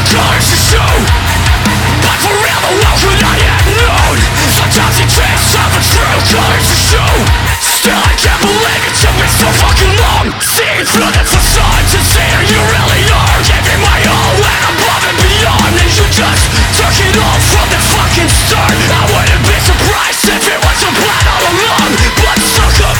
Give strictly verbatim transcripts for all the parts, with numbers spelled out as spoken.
colors to show. But for real, the world could not yet known. Sometimes it takes time for true colors to show. Still I can't believe it took me so fucking long. Seeing through the facades and seeing who you really are. Giving my all and above and beyond, and you just took it all from the fucking start. I wouldn't be surprised if it was a plan all along. But sucker,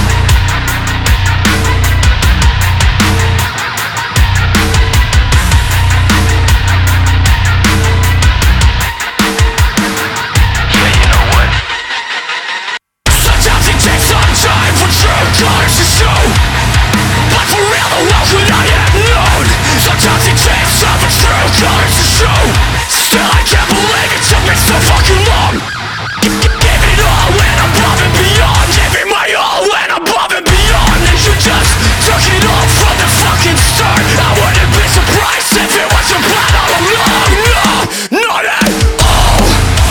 colors to show. But for real, the world could not yet known. Sometimes it takes time for true colors to show. Still I can't believe it took me so fucking long. Giving it all and above and beyond. Giving my all and above and beyond, and you just took it all from the fucking start. I wouldn't be surprised if it was a plan all along. No, not at all.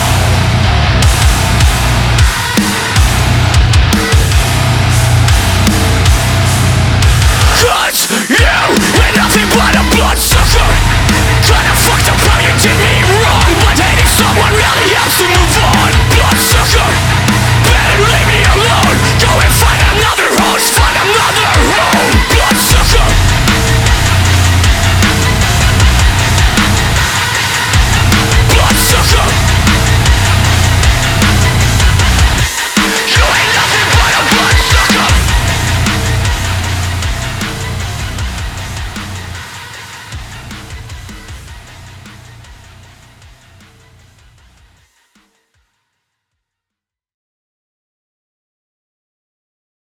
Cause you were nothing but a bloodsucker. Kinda fucked up how you did me wrong, but hating someone really helps to move on. Bloodsucker,